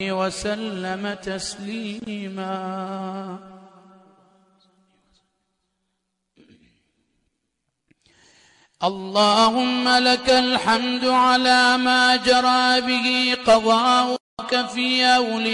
وسلم تسليما. اللهم لك الحمد على ما جرى به قضاؤك في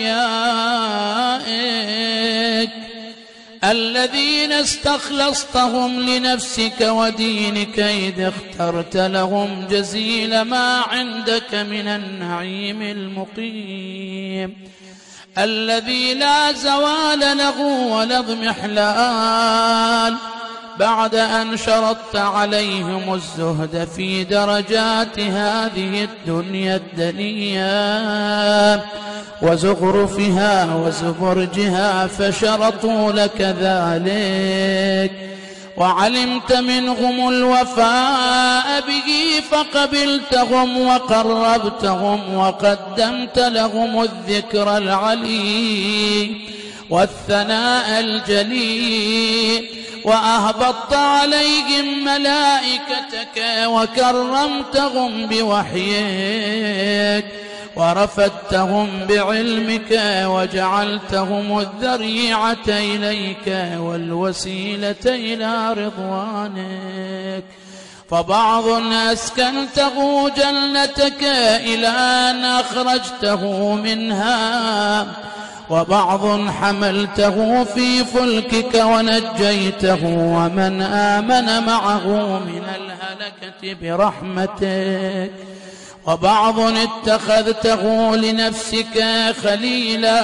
أوليائك الذين استخلصتهم لنفسك ودينك، إذ اخترت لهم جزيل ما عندك من النعيم المقيم الذي لا زوال له ولا اضمحلال، بعد أن شرطت عليهم الزهد في درجات هذه الدنيا الدنيا وزخرفها وزبرجها، فشرطوا لك ذلك، وعلمت منهم الوفاء به فقبلتهم وقربتهم وقدمت لهم الذكر العلي والثناء الجليل، وأهبطت عليهم ملائكتك وكرمتهم بوحيك ورفدتهم بعلمك وجعلتهم الذريعة إليك والوسيلة إلى رضوانك. فبعض أسكنته جنتك إلى أن أخرجته منها، وبعض حملته في فلكك ونجيته ومن آمن معه من الهلكة برحمتك، وبعض اتخذته لنفسك خليلا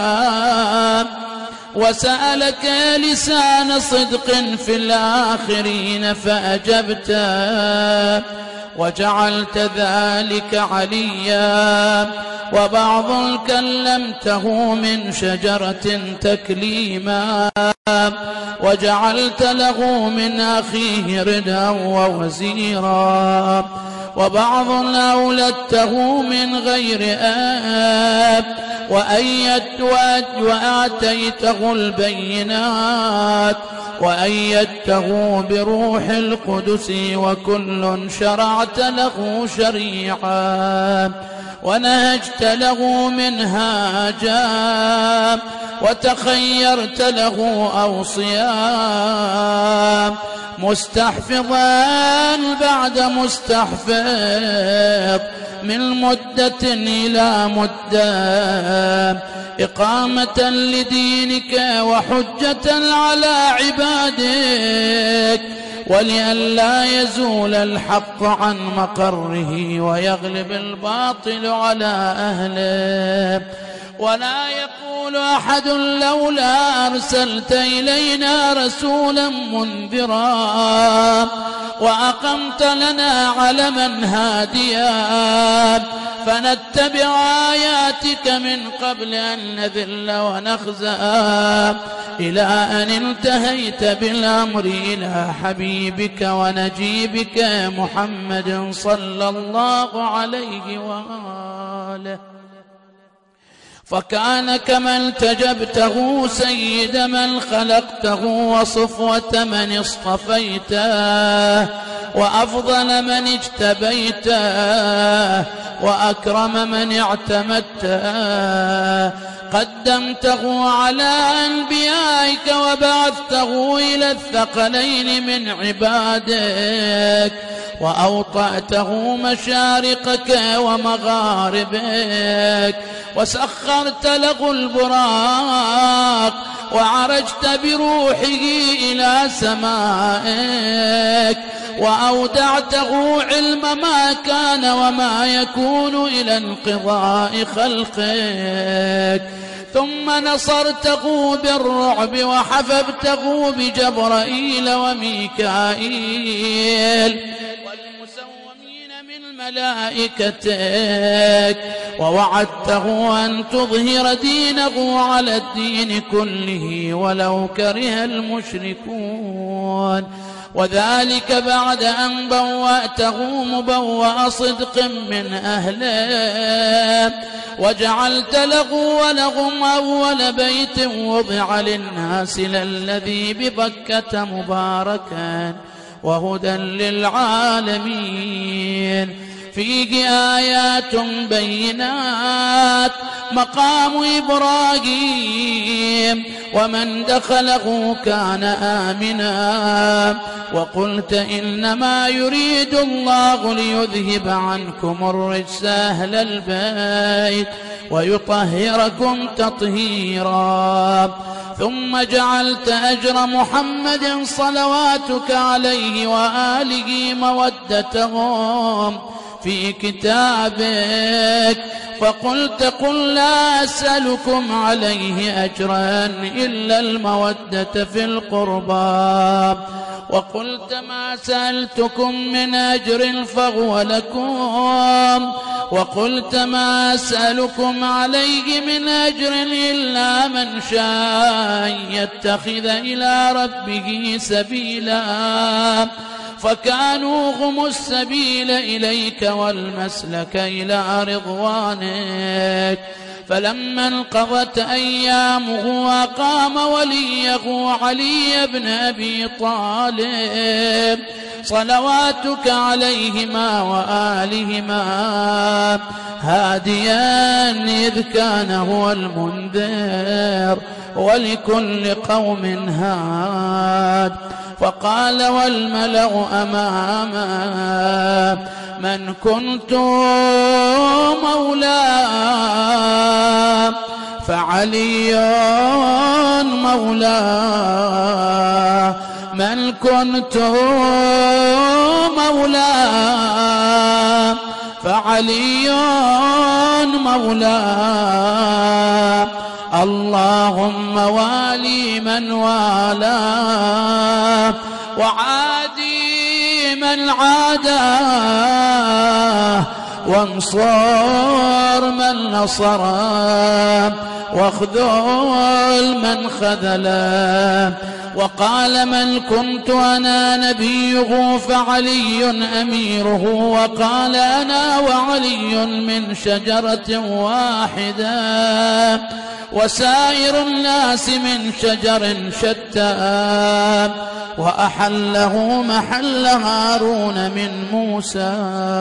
وسألك لسان صدق في الآخرين فأجبته وجعلت ذلك عليا، وبعض كلمته من شجرة تكليما وجعلت له من أخيه ردا ووزيرا، وبعض أولدته من غير آب وآتيته البينات وأيدته بروح القدس، وكل شرعت له شريعا ونهجت له منهاجا وتخيرت له أوصيا، مستحفظا بعد مستحفظ من مدة إلى مدة، إقامة لدينك وحجة على عبادك، ولئلا يزول الحق عن مقره ويغلب الباطل على أهله، ولا يقول أحد لولا أرسلت إلينا رسولا منذرا وأقمت لنا علما هاديا فنتبع آياتك من قبل أن نذل ونخزى، إلى أن انتهيت بالأمر إلى حبيبك ونجيبك محمد صلى الله عليه وآله، فكان كما التجبته سيد من خلقته وصفوة من اصطفيته وأفضل من اجتبيته وأكرم من اعتمدته، قدمته على أنبيائك وبعثته إلى الثقلين من عبادك، وأوطأته مشارقك ومغاربك، وسخرت له البراق وعرجت بروحه إلى سمائك، وأودعته علم ما كان وما يكون إلى انقضاء خلقك، ثم نصرته بالرعب وحفظته بجبرائيل وميكائيل والمسومين من ملائكتك، ووعدته أن تظهر دينه على الدين كله ولو كره المشركون، وذلك بعد أن بوأته مبوأ صدق من أهله، وجعلت له ولهم أول بيت وضع للناس للذي ببكة مباركا وهدى للعالمين، فيه آيات بينات مقام إبراهيم ومن دخله كان آمنا. وقلت إنما يريد الله ليذهب عنكم الرجس أهل البيت ويطهركم تطهيرا. ثم جعلت أجر محمد صلواتك عليه وآله مودتهم في كتابك، فقلت قل لا أسألكم عليه أجرا إلا المودة في القربى. وقلت ما سألتكم من أجر فهو لكم. وقلت ما أسألكم عليه من أجر إلا من شاء يتخذ إلى ربه سبيلا، فكانوا هم السبيل إليك والمسلك إلى رضوانك. فلما انقضت أيامه أقام وليه علي بن أبي طالب صلواتك عليهما وآلهما هاديا إذ كان هو المنذر ولكل قوم هاد. فقال والملأ أمامه من كنت مولاه فعلي مولاه، من كنت مولاه فعلي مولاه. اللهم والي من والاه وعادي من عاداه، وانصر من نصره واخذل من خذله. وقال من كنت أنا نبيه فعلي أميره، وقال أنا وعلي من شجرة واحدة وسائر الناس من شجر شتى. وأحله محل هارون من موسى،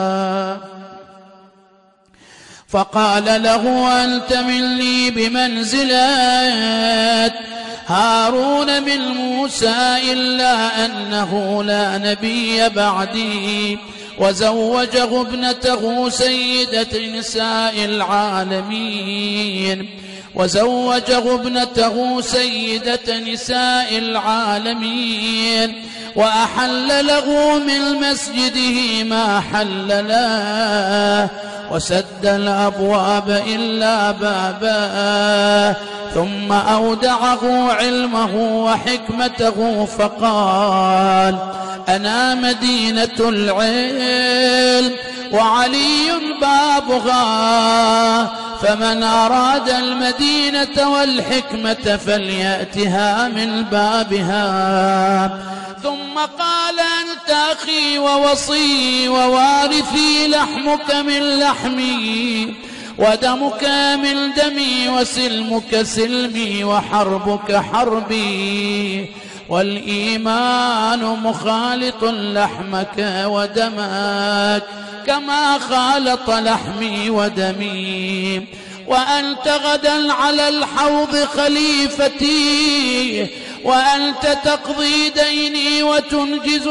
فقال له أنت مني بمنزلة هارون من موسى إلا أنه لا نبي بعدي. وزوجه ابنته سيدة نساء العالمين، وزوجه ابنته سيدة نساء العالمين، وأحل له من مسجده ما حل له، وسد الأبواب إلا بابا. ثم أودعه علمه وحكمته فقال أنا مدينة العلم وعلي بابها، فمن أراد المدينة والحكمة فليأتها من بابها. ثم قال أنت أخي ووصي ووارثي، لحمك من لحمي ودمك من دمي وسلمك سلمي وحربك حربي، والإيمان مخالط لحمك ودمك كما خالط لحمي ودمي. وأنت غدا على الحوض خليفتي، وأنت تقضي ديني وتنجز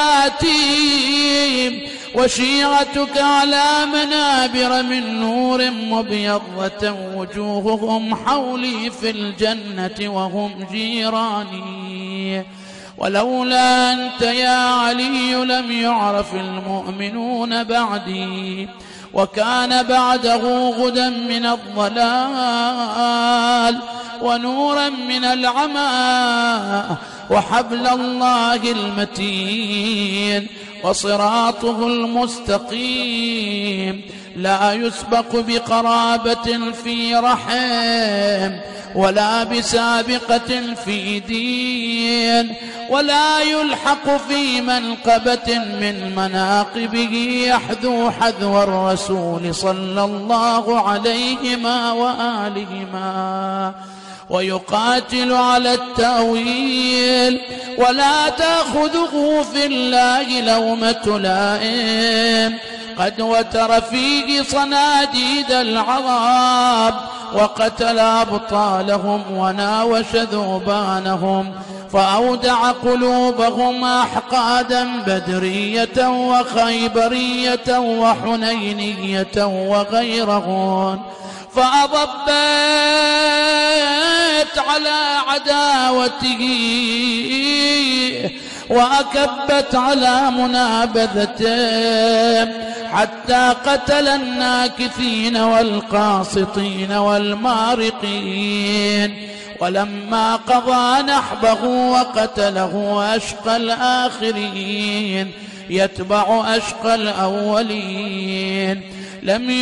عداتي، وشيعتك على منابر من نور مبيضة وجوههم حولي في الجنة وهم جيراني. ولولا أنت يا علي لم يعرف المؤمنون بعدي، وكان بعده غدا من الضلال ونورا من العمى، وحبل الله المتين وصراطه المستقيم لا يسبق بقرابة في رحم، ولا بسابقة في دين، ولا يلحق في منقبة من مناقبه يحذو حذو الرسول صلى الله عليهما وآلهما، ويقاتل على التأويل، ولا تأخذه في الله لومة لائم. قد وتر فيه صناديد العرب وقتل أبطالهم وناوش ذوبانهم فأودع قلوبهم أحقادا بدرية وخيبرية وحنينية وغيرهن فأضبت على عداوته وأكبت على منابذته حتى قتل الناكثين والقاسطين والمارقين. ولما قضى نحبه وقتله أشقى الآخرين يتبع أشقى الأولين. لم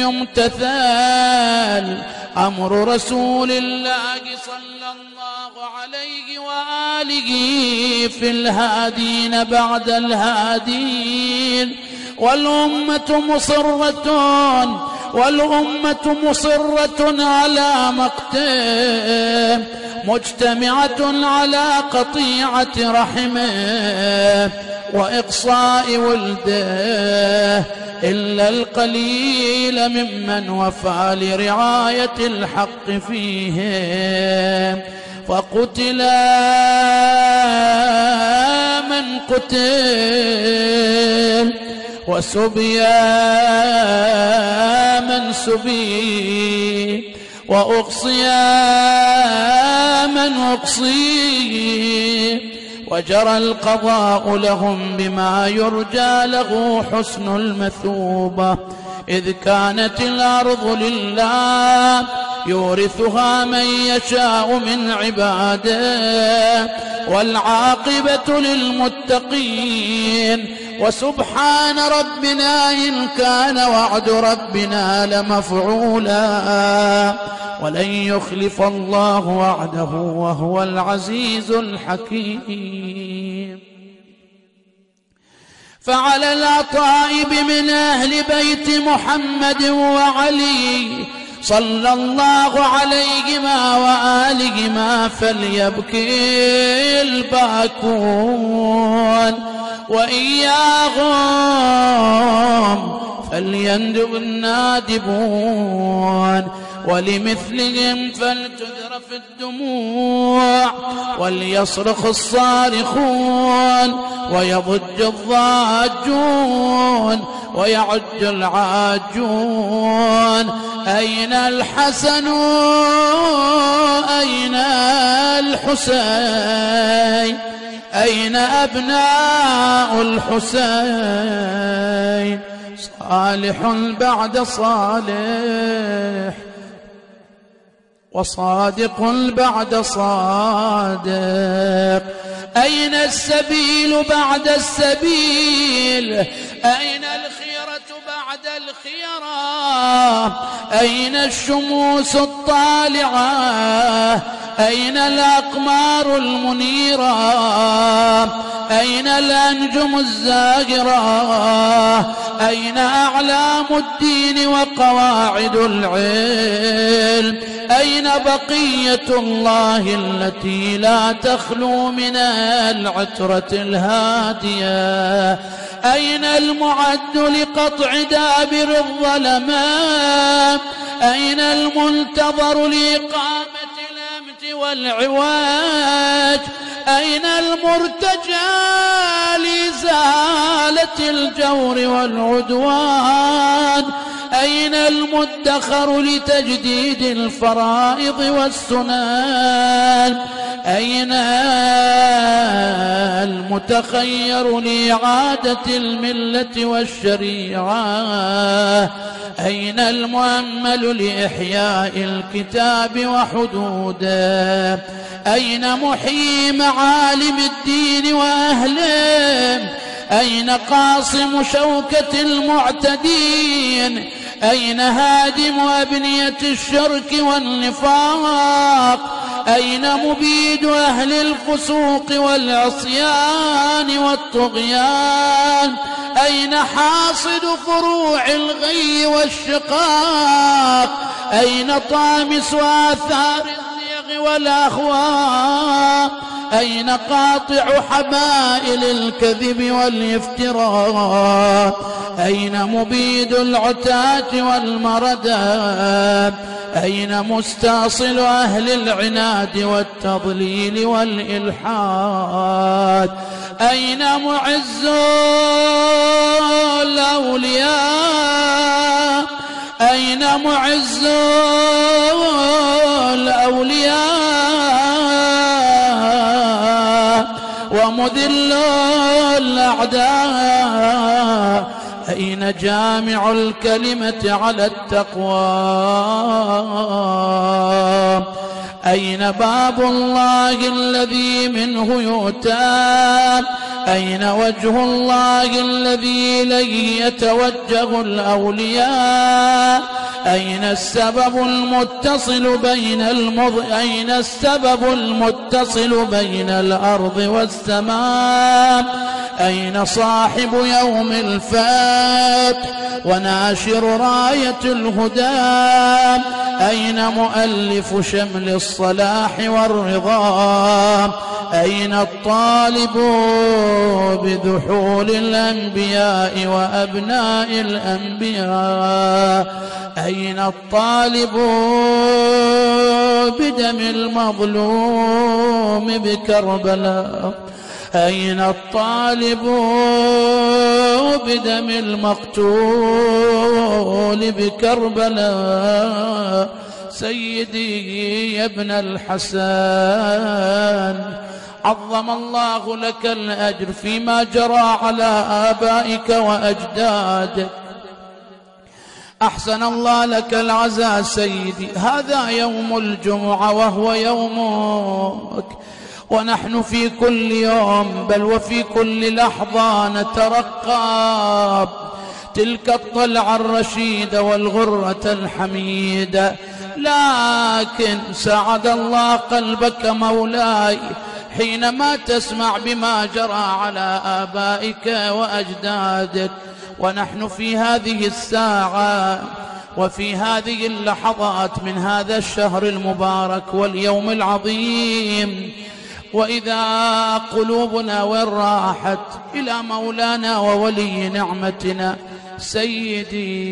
يمتثل أمر رسول الله صلى الله عليه وآله في الهادين بعد الهادين والأمة مصرة على مقته مجتمعة على قطيعة رحمه وإقصاء ولده إلا القليل ممن وفى لرعاية الحق فيهم فقتل من قتل وسبي من سبي وأقصي من أقصي وجرى القضاء لهم بما يرجى له حسن المثوبة إذ كانت الأرض لله يورثها من يشاء من عباده والعاقبة للمتقين. وسبحان ربنا إن كان وعد ربنا لمفعولا ولن يخلف الله وعده وهو العزيز الحكيم. فعلى الأطائب من أهل بيت محمد وعلي صلى الله عليهما وآلهما فليبكي الباكون وإياهم فليندب النادبون ولمثلهم فلتذرف الدموع وليصرخ الصارخون ويضج الضاجون ويعج العاجون. أين الحسن أين الحسين أين أبناء الحسين صالح بعد صالح وصادق بعد صادق. أين السبيل بعد السبيل أين الخيرة بعد الخيرة أين الشموس الطالعة أين الأقمار المنيرة أين الأنجم الزاهرة أين أعلام الدين وقواعد العلم أين بقية الله التي لا تخلو من العترة الهادية أين المعد لقطع دابر الظلماء أين المنتظر لإقامة الأمن والعواج أين المرتجى لإزالة الجور والعدوان أين المدخر لتجديد الفرائض والسنن أين المتخير لإعادة الملة والشريعة أين المؤمل لإحياء الكتاب وحدوده أين محيي معالم الدين وأهله أين قاصم شوكة المعتدين أين هادم أبنية الشرك والنفاق أين مبيد أهل الفسوق والعصيان والطغيان أين حاصد فروع الغي والشقاق أين طامس آثار الزيغ والأهواء أين قاطع حبائل الكذب والافتراء؟ أين مبيد العتاة والمردى؟ أين مستأصل أهل العناد والتضليل والإلحاد؟ أين معز الأولياء؟ أين معز الأولياء ومذل الأعداء؟ أين جامع الكلمة على التقوى؟ أين باب الله الذي منه يؤتى؟ أين وجه الله الذي إليه يتوجه الأولياء؟ أين السبب المتصل بين الأرض والسماء؟ أين صاحب يوم الفتح وناشر راية الهدى؟ أين مؤلف شمل الصلاح والرضا؟ أين الطالب بذحول الأنبياء وأبناء الأنبياء؟ أين الطالب بدم المظلوم بكربلاء؟ أين الطالب بدم المقتول بكربلاء؟ سيدي يا ابن الحسن، عظم الله لك الأجر فيما جرى على آبائك وأجدادك، أحسن الله لك العزاء سيدي. هذا يوم الجمعة وهو يومك، ونحن في كل يوم بل وفي كل لحظة نترقب تلك الطلعة الرشيدة والغرة الحميدة. لكن سعد الله قلبك مولاي حينما تسمع بما جرى على آبائك وأجدادك، ونحن في هذه الساعة وفي هذه اللحظات من هذا الشهر المبارك واليوم العظيم، وإذا قلوبنا وين راحت إلى مولانا وولي نعمتنا سيدي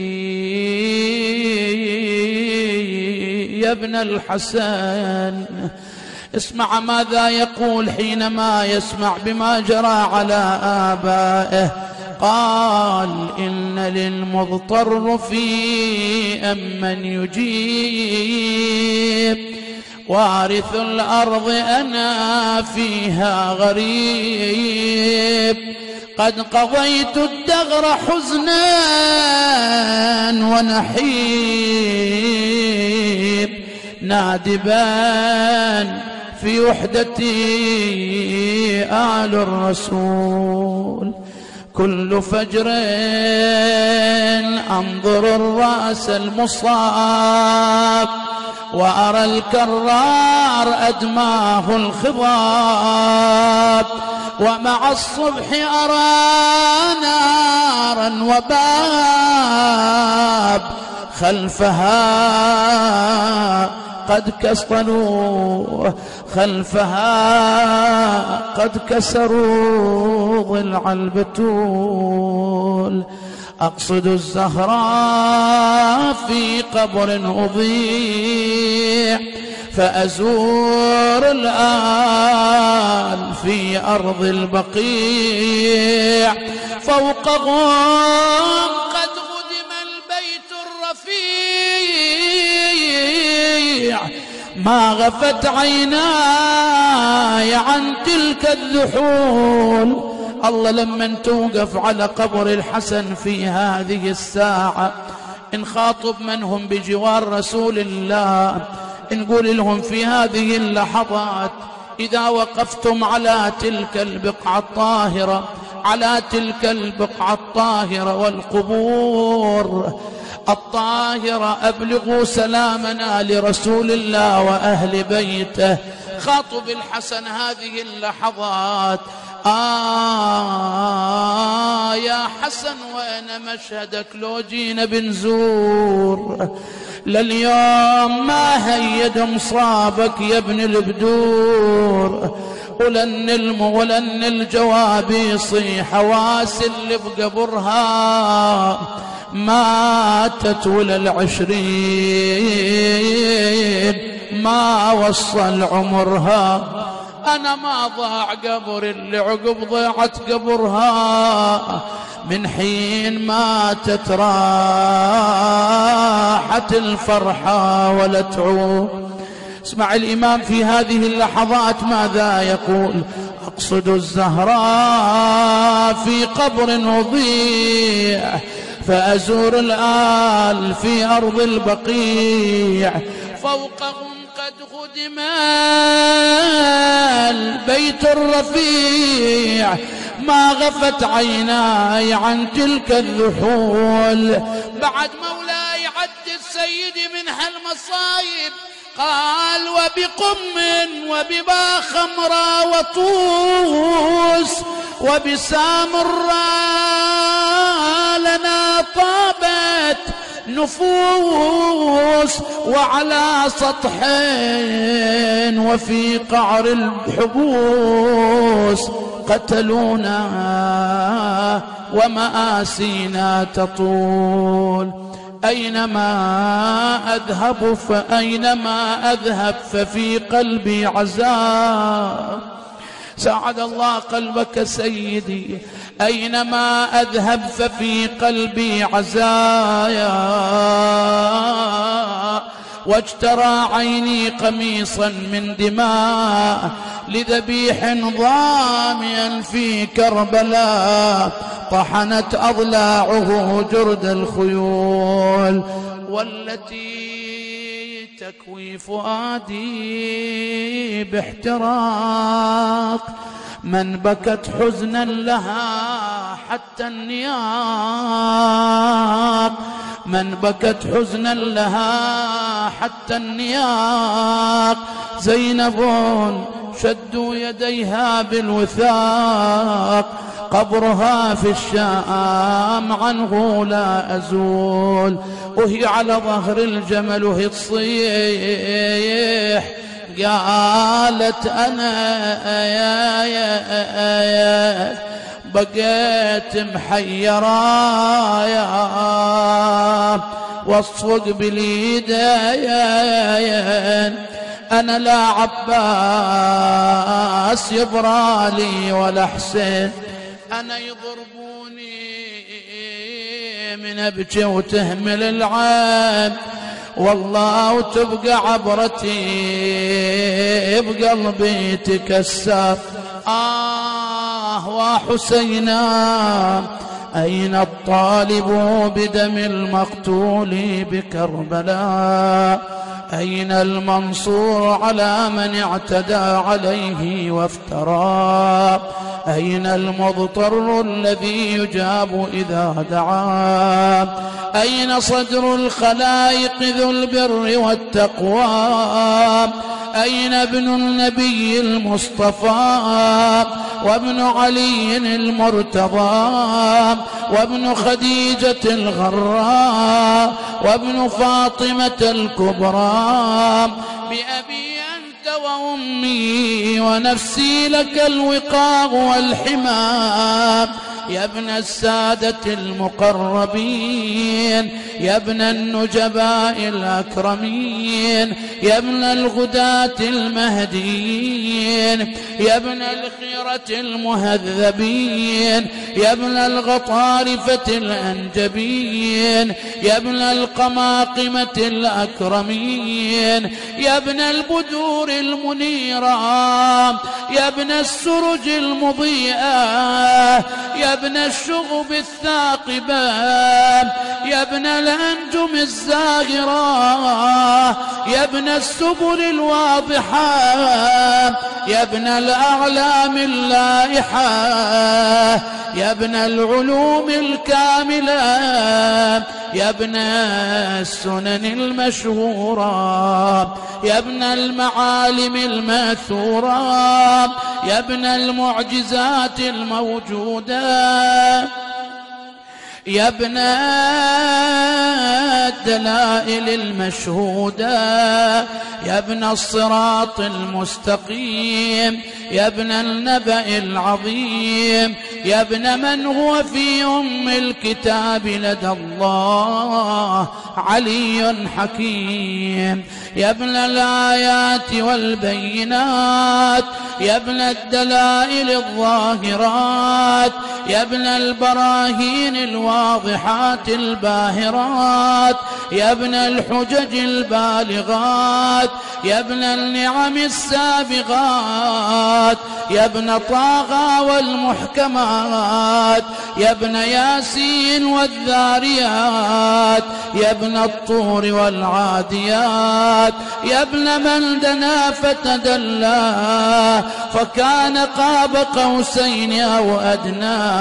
يا ابن الحسن. اسمع ماذا يقول حينما يسمع بما جرى على آبائه. قال: إن للمضطر في أمن يجيب، وارث الأرض أنا فيها غريب، قد قضيت الدهر حزنا ونحيب، نادبا في وحدتي آل الرسول، كل فجر أنظر الرأس المصاب، وأرى الكرار أدماه الخضاب، ومع الصبح أرى نارا وباب خلفها قد كسروا، قد كسروا ضلع البتول، أقصد الزهراء في قبر أضيع، فأزور الآن في أرض البقيع، فوقهم قد هدم البيت الرفيع، ما غفت عيناي عن تلك الذحول. الله لمن توقف على قبر الحسن في هذه الساعة نخاطب من هم بجوار رسول الله، نقول لهم في هذه اللحظات إذا وقفتم على تلك البقعة الطاهرة، على تلك البقعة الطاهرة والقبور الطاهرة، أبلغوا سلامنا لرسول الله وأهل بيته. خاطب الحسن هذه اللحظات. يا حسن وين مشهدك لو جينا بنزور، لليوم ما هيد مصابك يا ابن البدور، ولن الجوابيص حواس اللي بقبرها ماتت ولا ال20 ما وصل عمرها. أنا ما ضاع قبر اللي عقب ضيعت قبرها من حين ماتت راحت الفرحة ولا تعود. اسمع الإمام في هذه اللحظات ماذا يقول: أقصد الزهراء في قبر وضيع فأزور الآل في أرض البقيع فوقهم قد خدم البيت الرفيع ما غفت عيناي عن تلك الذحول. بعد مولاي عد السيد من هالمصايب قال: وبقم وببا خمرا وطوس وبسامرا لنا طابت نفوس وعلى سطح وفي قعر الحبوس قتلونا ومآسينا تطول. أينما أذهب ففي قلبي عذاب. ساعد الله قلبك سيدي. أينما أذهب ففي قلبي عزايا واجترى عيني قميصا من دماء لذبيح ضاميا في كربلاء طحنت أضلاعه جرد الخيول. والتي تكوي فؤادي باحتراق من بكت حزنا لها حتى النياق من بكت حزنا لها حتى النياق. زينب شدوا يديها بالوثاق قبرها في الشام عنه لا أزول. وهي على ظهر الجمل وهي تصيح قالت أنا يا بقيت محيرة يا والصق باليدين أنا لا عباس يبرالي ولا حسين أنا يضربوني من أبكي وتهمل العين والله وتبقى عبرتي بقلبي تكسر. وحسينا أين الطالب بدم المقتول بكربلاء أين المنصور على من اعتدى عليه وافترى أين المضطر الذي يجاب إذا دعا أين صدر الخلائق ذو البر والتقوى أين ابن النبي المصطفى وابن علي المرتضى وابن خديجة الغراء وابن فاطمة الكبرى بأبي أنت وأمي ونفسي لك الوقاء والحمام يا ابن السادة المقربين يا ابن النجباء الأكرمين يا ابن الغداة المهديين يا ابن الخيرة المهذبين يا ابن الغطارفة الأنجبين يا ابن القماقمة الأكرمين يا ابن البدور المنيرة يا ابن السرج المضيئة يا ابن الشغب الثاقبة يا ابن الأنجم الزاهرة يا ابن السبل الواضحة يا ابن الأعلام اللائحة يا ابن العلوم الكاملة يا ابن السنن المشهورة يا ابن المعالم الماثورة يا ابن المعجزات الموجودة يا ابن الدلائل المشهودة يا ابن الصراط المستقيم يا ابن النبأ العظيم، يا ابن من هو في أم الكتاب لدى الله علي حكيم، يا ابن الآيات والبينات، يا ابن الدلائل الظاهرات، يا ابن البراهين الواضحات الباهرات، يا ابن الحجج البالغات، يا ابن النعم السابغات، يا ابن طه والمحكمات، يا ابن ياسين والذاريات، يا ابن الطور والعاديات، يا ابن من دنا فتدلى فكان قاب قوسين أو أدنى،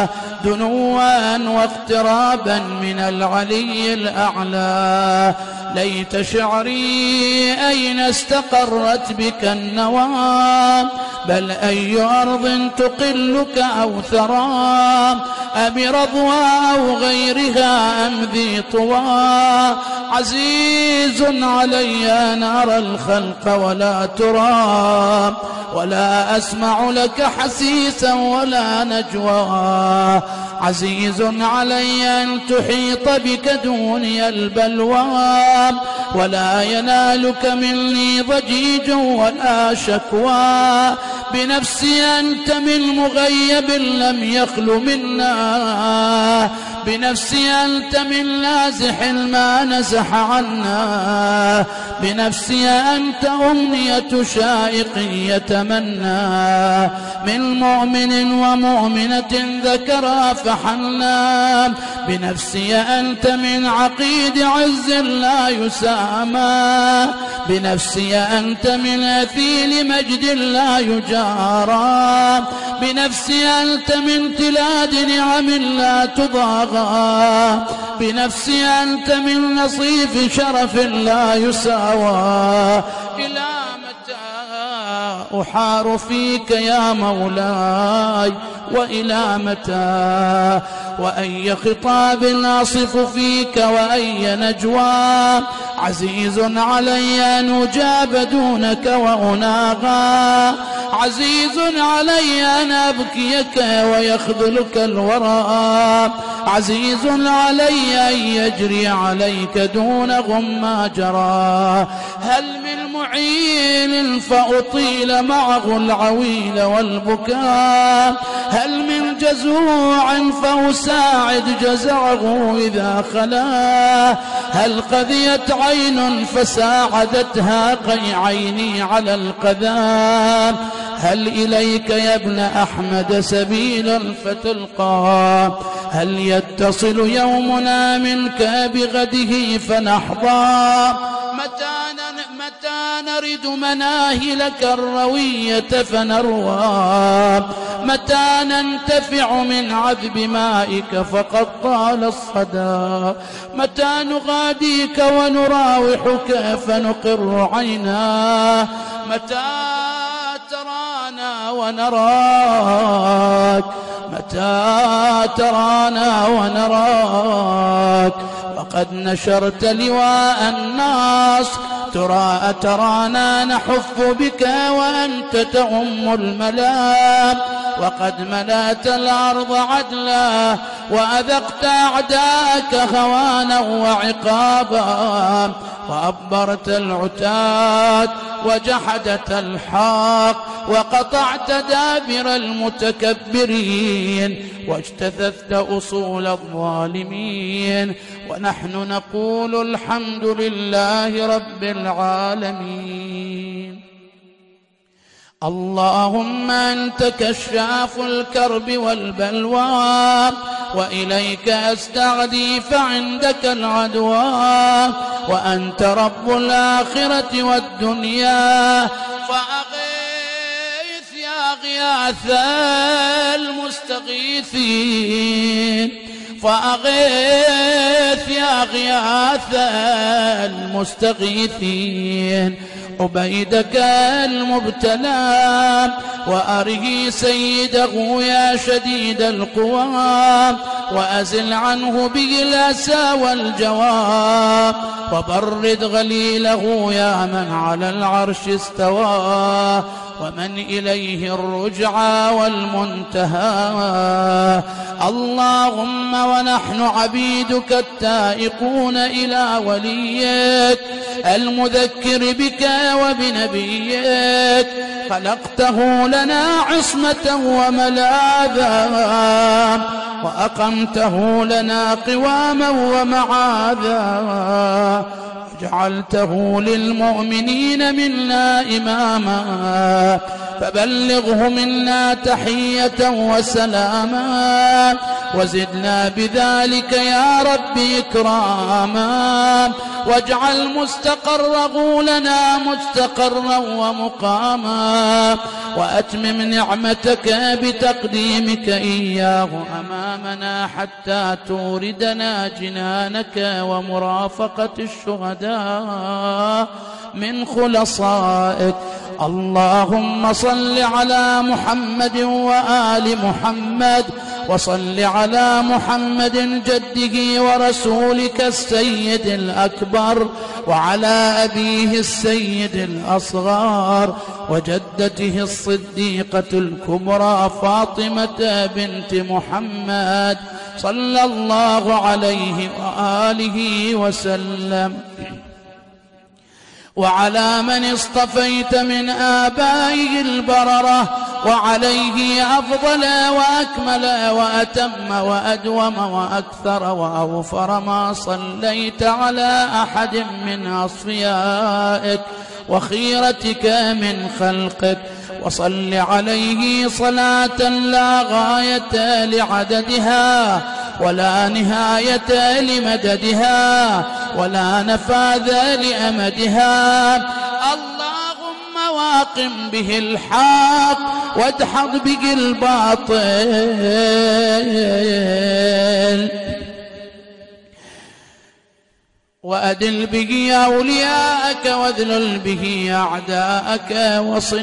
دنوا واقترابا من العلي الأعلى. ليت شعري أين استقرت بك النوى، بل أي أرض تقلك أو ثرى، أبرضوى أو غيرها أم ذي طوى. عزيز علي نار الخلق ولا ترى، ولا أسمع لك حسيسا ولا نجوى. عزيز علي أن تحيط بك دوني البلوى، ولا ينالك مني ضجيج ولا شكوى. بنفسي أنت من مغيب لم يخل منا، بنفسي أنت من لازح ما نزح عنا. بنفسي أنت أمنية شائق يتمنى، من مؤمن ومؤمنة ذكرا فحنا. بنفسي أنت من عقيد عز لا يسامى، بنفسي أنت من أثيل مجد لا يجارى. بنفسي أنت من تلاد نعم لا تضاغى، بنفسي أنت من نصيف شرف لا يساوى. إلى متى أحار فيك يا مولاي، وإلى متى، وأي خطاب أصف فيك وأي نجوى. عزيز علي أن أجاب دونك وأناغى، عزيز علي أن أبكيك ويخذلك الورى. عزيز علي أن يجري عليك دونهم ما جرى. هل من معين فأطيل معه العويل والبكاء، هل من جزوع فأساعد جزعه إذا خلا. هل قذيت عين فساعدتها عيني على القذى. هل إليك يا ابن أحمد سبيلا فتلقى، هل يتصل يومنا منك بغده فنحظى. متى نرد مناهلك الروية فنروى، متى ننتفع من عذب مائك فقد طال الصدى. متى نغاديك ونراوحك فنقر عينا، متى ترانا ونراك، متى ترانا ونراك. وقد نشرت لواء الناس ترانا نحف بك وأنت تؤم الملا. وقد ملأت الأرض عدلا وأذقت أعداءك هوانا وعقابا. وأبرت العتاد وجحدت الحق، وقطعت دابر المتكبرين، واجتثثت أصول الظالمين. ونحن نقول الحمد لله رب العالمين. اللهم أنت كشاف الكرب والبلوى، وإليك أستغدي فعندك العدوى. وأنت رب الآخرة والدنيا، فأغيث يا غياث المستغيثين، فأغيث يا غياث المستغيثين عبيدك المبتلى. وأره سيده يا شديد القوى، وأزل عنه به الأسى والجوى وبرد غليله يا من على العرش استوى ومن إليه الرجعى والمنتهى. اللهم ونحن عبيدك التائقون إلى وليك المذكر بك وبنبيك خلقته لنا عصمة وملاذا وأقمته لنا قواما ومعاذا جعلته للمؤمنين منا إماما فبلغه منا تحية وسلاما وزدنا بذلك يا رب إكراما واجعل مستقره لنا مستقرا ومقاما وأتمم نعمتك بتقديمك إياه أمامنا حتى توردنا جنانك ومرافقة الشهداء من خلصائك. اللهم صل على محمد وآل محمد وصل على محمد جده ورسولك السيد الأكبر وعلى أبيه السيد الأصغر وجدته الصديقة الكبرى فاطمة بنت محمد صلى الله عليه وآله وسلم وعلى من اصطفيت من آبائه البررة وعليه أفضل وأكمل وأتم وأدوم وأكثر وأوفر ما صليت على أحد من أصفيائك وخيرتك من خلقك وصل عليه صلاة لا غاية لعددها ولا نهاية لمددها ولا نفاذ لأمدها. اللهم واقم به الحق وادحض به الباطل وأدل به أولياءك واذلل به أعداءك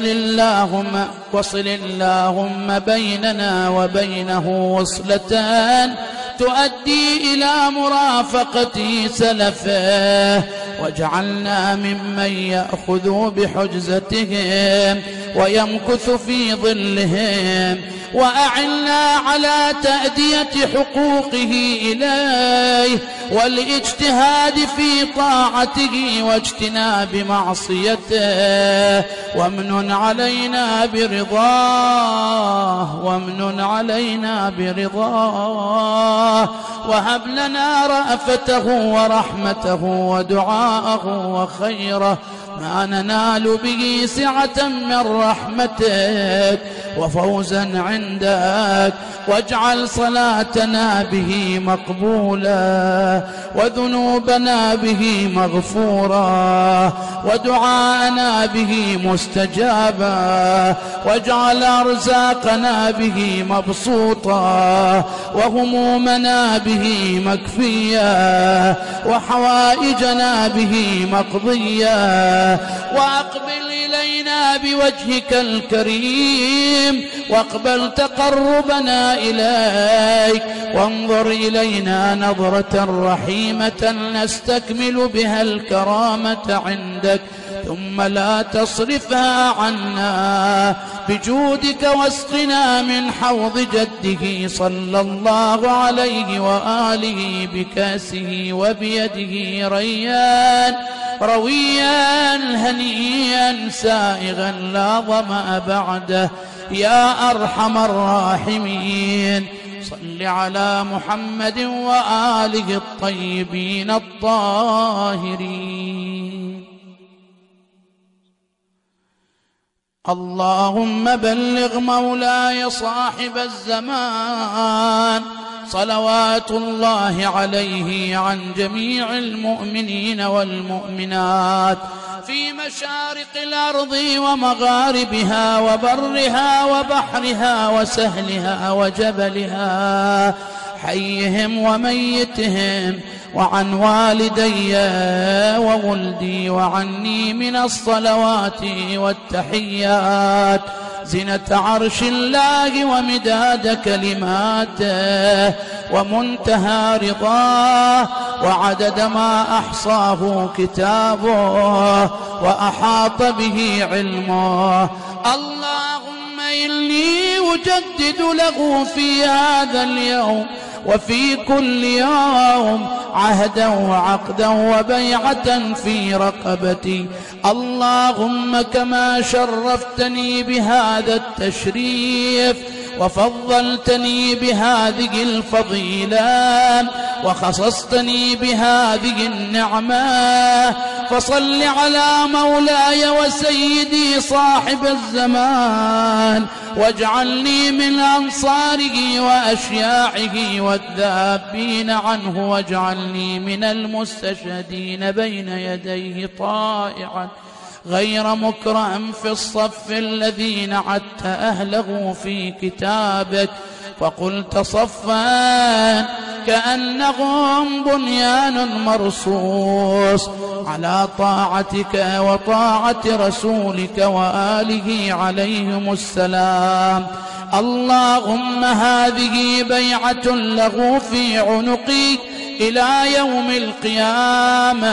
وصل اللهم بيننا وبينه وصلتان تؤدي إلى مرافقة سلفه واجعلنا ممن يأخذ بحجزتهم ويمكث في ظلهم وأعنا على تأدية حقوقه إليه والاجتهاد في طاعته واجتناب معصيته وامنن علينا برضاه وهب لنا رأفته ورحمته ودعاءه وخيره ما ننال به سعة من رحمتك وفوزا عندك واجعل صلاتنا به مقبولا وذنوبنا به مغفورا ودعاءنا به مستجابا واجعل أرزاقنا به مبسوطا وهمومنا به مكفيا وحوائجنا به مقضيا وأقبل إلينا بوجهك الكريم واقبل تقربنا إليك وانظر إلينا نظرة رحيمة نستكمل بها الكرامة عندك ثم لا تصرفها عنا بجودك واسقنا من حوض جده صلى الله عليه وآله بكاسه وبيده ريان رويا هنيا سائغا لا ظمأ بعده يا أرحم الراحمين. صل على محمد وآله الطيبين الطاهرين. اللهم بلغ مولاي صاحب الزمان صلوات الله عليه عن جميع المؤمنين والمؤمنات في مشارق الأرض ومغاربها وبرها وبحرها وسهلها وجبلها حيهم وميتهم وعن والدي وولدي وعني من الصلوات والتحيات زنة عرش الله ومداد كلماته ومنتهى رضاه وعدد ما أحصاه كتابه وأحاط به علمه. اللهم إني أجدد له في هذا اليوم وفي كل يوم عهدا وعقدا وبيعة في رقبتي. اللهم كما شرفتني بهذا التشريف وفضلتني بهذه الفضيلة وخصصتني بهذه النعمة، فصل على مولاي وسيدي صاحب الزمان واجعلني من أنصاره وأشياعه والذابين عنه، واجعلني من المستشهدين بين يديه طائعا غير مكرم في الصف الذي نعدت أهله في كتابك فقلت صفا كأنهم بنيان مرصوص على طاعتك وطاعة رسولك وآله عليهم السلام. اللهم هذه بيعة له في عنقي إلى يوم القيامة،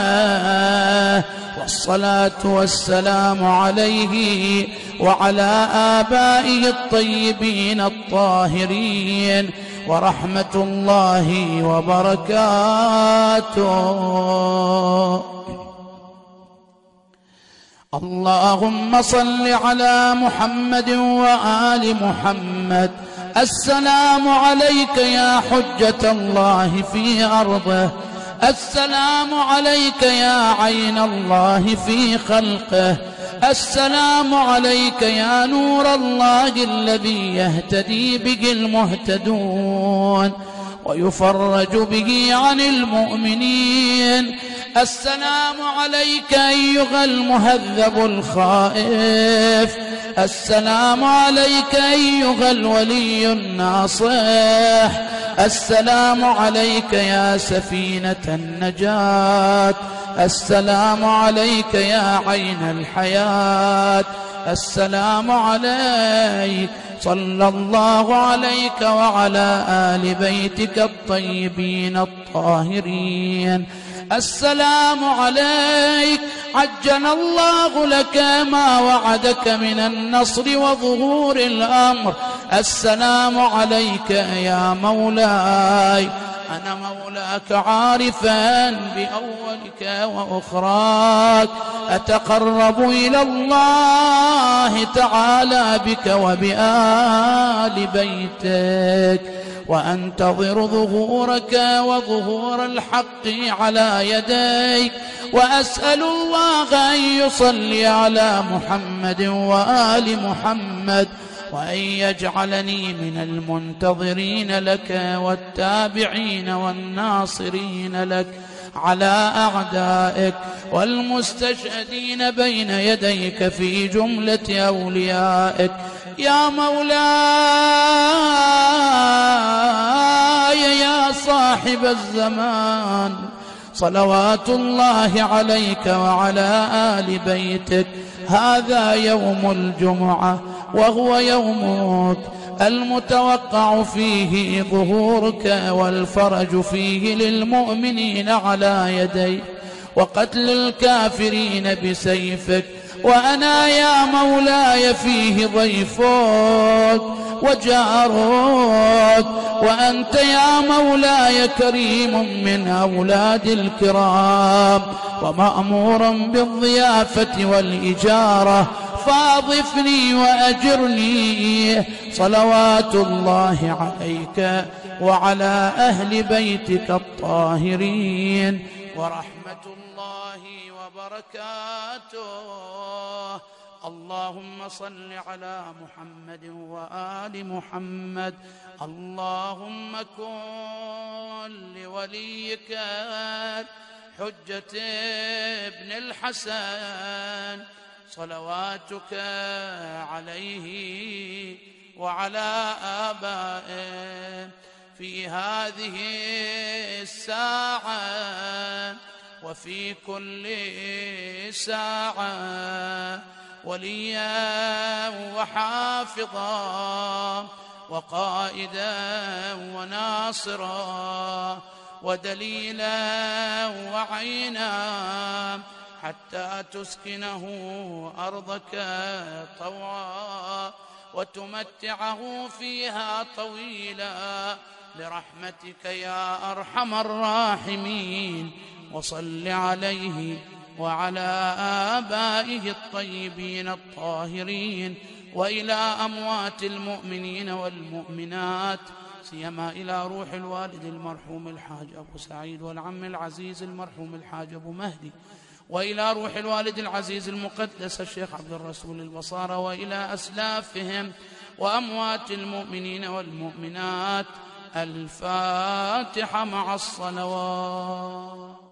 والصلاة والسلام عليه وعلى آبائه الطيبين الطاهرين ورحمة الله وبركاته. اللهم صل على محمد وآل محمد. السلام عليك يا حجة الله في أرضه، السلام عليك يا عين الله في خلقه، السلام عليك يا نور الله الذي يهتدي به المهتدون ويفرج به عن المؤمنين. السلام عليك أيها المهذب الخائف، السلام عليك أيها الولي الناصح، السلام عليك يا سفينة النجاة، السلام عليك يا عين الحياة، السلام عليك. صلى الله عليك وعلى آل بيتك الطيبين الطاهرين. السلام عليك، عجل الله لك ما وعدك من النصر وظهور الأمر. السلام عليك يا مولاي، أنا مولاك عارفا بأولك وأخراك، أتقرب إلى الله تعالى بك وبآل بيتك، وأنتظر ظهورك وظهور الحق على يديك، وأسأل الله أن يصلي على محمد وآل محمد، وأن يجعلني من المنتظرين لك والتابعين والناصرين لك على أعدائك والمستشهدين بين يديك في جملة أوليائك. يا مولاي يا صاحب الزمان، صلوات الله عليك وعلى آل بيتك. هذا يوم الجمعة وهو يومك المتوقع فيه ظهورك والفرج فيه للمؤمنين على يديك وقتل الكافرين بسيفك، وأنا يا مولاي فيه ضيفك وجارك، وأنت يا مولاي كريم من أولاد الكرام ومأمور بالضيافة والإجارة، فاضفني وأجرني. صلوات الله عليك وعلى أهل بيتك الطاهرين ورحمة الله وبركاته. اللهم صل على محمد وآل محمد. اللهم كن لوليك حجة ابن الحسن صلواتك عليه وعلى آبائه في هذه الساعة وفي كل ساعة، وليا وحافظا وقائدا وناصرا ودليلا وعينا حتى تسكنه أرضك طوعا وتمتعه فيها طويلا برحمتك يا أرحم الراحمين. وصل عليه وعلى آبائه الطيبين الطاهرين وإلى أموات المؤمنين والمؤمنات، سيما إلى روح الوالد المرحوم الحاج أبو سعيد والعم العزيز المرحوم الحاج أبو مهدي، وإلى روح الوالد العزيز المقدس الشيخ عبد الرسول البصارة، وإلى أسلافهم وأموات المؤمنين والمؤمنات. الفاتحة مع الصلوات.